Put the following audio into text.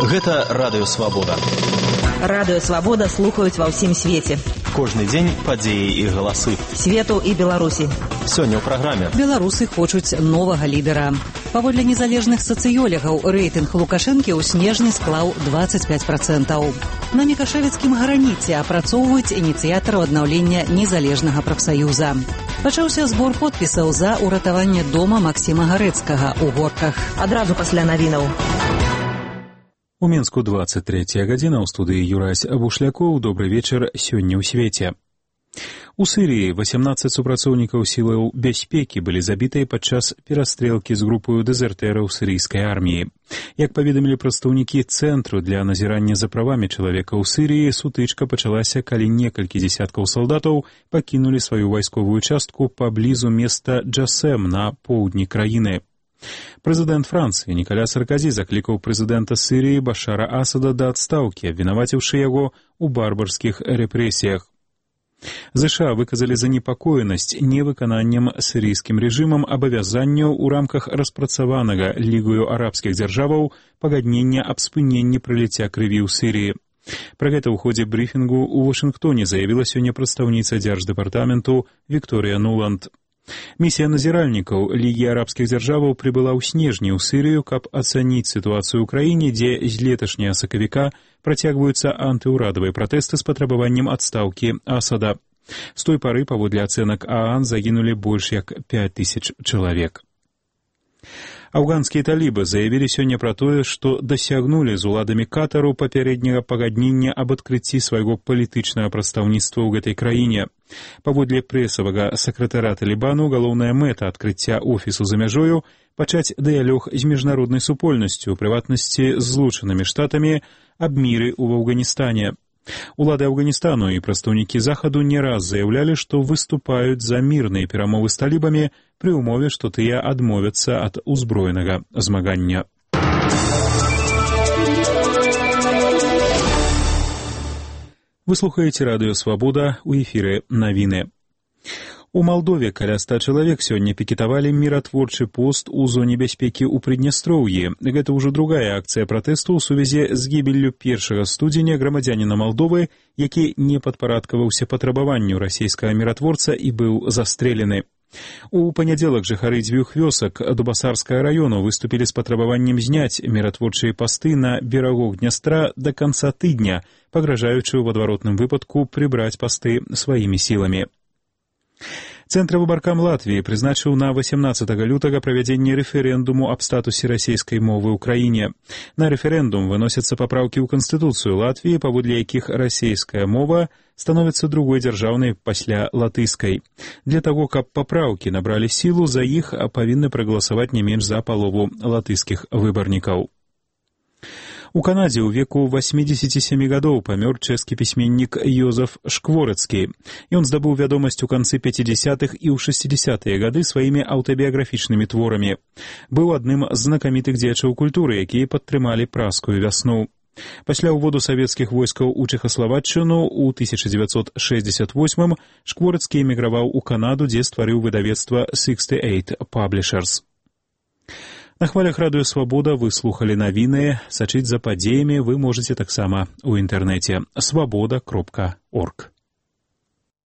Гэта Радыё Свабода. Радыё Свабода слухаюць ва ўсім свеце. Кожны дзень падзеі і галасы. Свету і Беларусі. Сёння ў праграме. Беларусы хочуць новага лідара. Паводле незалежных сацыёлегаў, рэйтынг Лукашэнкі ў снежні склаў 25%. На Некашевіцкім граніце апрацоўваюць ініцыятару аднаўлення незалежнага прафсаюза. Пачаўся збор подпісаў за ўратаванне дома Максіма Гарэцкага ў Горках. Адразу пасля навінаў. У Мінску 23 гадзіна, ў студыі Юрась Бушлякоў. Добры вечар сёння ў свеце. У Сірыі 18 супрацоўнікаў сілаў бяспекі былі забітыя падчас перастрэлкі з групаю дэзертэраў сірыйскай арміі. Як паведамілі прадстаўнікі Цэнтру для назірання за правамі чалавека ў Сірыі, сутычка пачалася, калі некалькі дзесяткаў салдатаў пакінулі сваю вайсковую частку паблізу места Джасэм на поўдні краіны. Прэзідэнт Францыі Нікаля Сарказі заклікаў прэзідэнта Сірыі Башара Асада да адстаўкі, абвінаваціўшы яго ў барбарскіх рэпрэсіях. ЗША выказалі занепакоенасць невыкананнем сірыйскім рэжымам абавязанняў у рамках распрацаванага Лігаю арабскіх дзяржаваў пагаднення аб спыненні праліцця крыві ў Сірыі. Пра гэта ў ходзе брыфінгу ў Вашынгтоне заявіла сёння прадстаўніца дзярждэпартаменту Вікторыя Нуланд. Місія назіральнікаў Лігі арабскіх дзяржаваў прыбыла ў снежні ў Сірыю, каб ацаніць сітуацыю ў краіне, дзе з леташняга сакавіка працягваюцца антыўрадавыя пратэсты з патрабаваннем адстаўкі Асада. З той пары, паводле ацэнак ААН, загінулі больш як 5000 чалавек. Афганскія талібы заявілі сёння пра тое, што дасягнулі з уладамі Катару папярэдняга пагаднення аб адкрыцці свайго палітычнага прадстаўніцтва ў гэтай краіне. Паводле прэсавага сакратара Талібану, галоўная мэта адкрыцця офісу за мяжою – пачаць дыялог з міжнароднай супольнасцю, у прыватнасці з Злучанымі Штатамі, аб міры ў Афганістане. Улады Афганістану і прадстаўнікі Захаду не раз заяўлялі, што выступаюць за мірныя перамовы з талібамі пры ўмове, што тыя адмовяцца ад узброенага змагання. Вы слухаеце Радыё Свабода, у эфіры навіны. У Малдове каля 100 чалавек сёння пікетавалі міратворчы пост у зоне бяспекі ў Прыднястроўі. Гэта ўжо другая акцыя пратэсту ў сувязі з гібеллю 1 студзеня грамадзяніна Малдовы, які не падпарадкаваўся патрабаванню расійскага міратворца і быў застрэлены. У панядзелак жыхары дзвюх вёсак Дубасарскага раёну выступілі з патрабаваннем зняць міратворчыя пасты на берагах Днястра да канца тыдня, пагражаючы ў адваротным выпадку прыбраць пасты сваімі сіламі. Цэнтр выбаркам Латвіі прызначыў на 18 лютага правядзенне рэферэндуму аб статусе расійскай мовы ў краіне. На рэферэндум выносяцца папраўкі ў Канстытуцыю Латвіі, паводле якіх расійская мова становіцца другой дзяржаўнай пасля латышскай. Для таго, каб папраўкі набралі сілу, за іх павінны прагаласаваць не менш за палову латышскіх выбарнікаў. У Канадзе ў веку 87 гадоў памёр чэшскі пісьменнік Йозеф Шкворацкі. Ён здабыў вядомасць у канцы 50-х і ў 60-е гады сваімі аўтабіяграфічнымі творамі. Быў адным з знакамітых дзеячаў культуры, якія падтрымалі празскую вясну. Пасля ўводу савецкіх войскаў у Чэхаславаччыну ў 1968-м Шкворацкі эміграваў у Канаду, дзе стварыў выдавецтва 68 Publishers. На хвалях Радыё Свабода вы слухалі навіны. Сачыць за падзеямі вы можаце таксама ў інтэрнэце свабода.орг.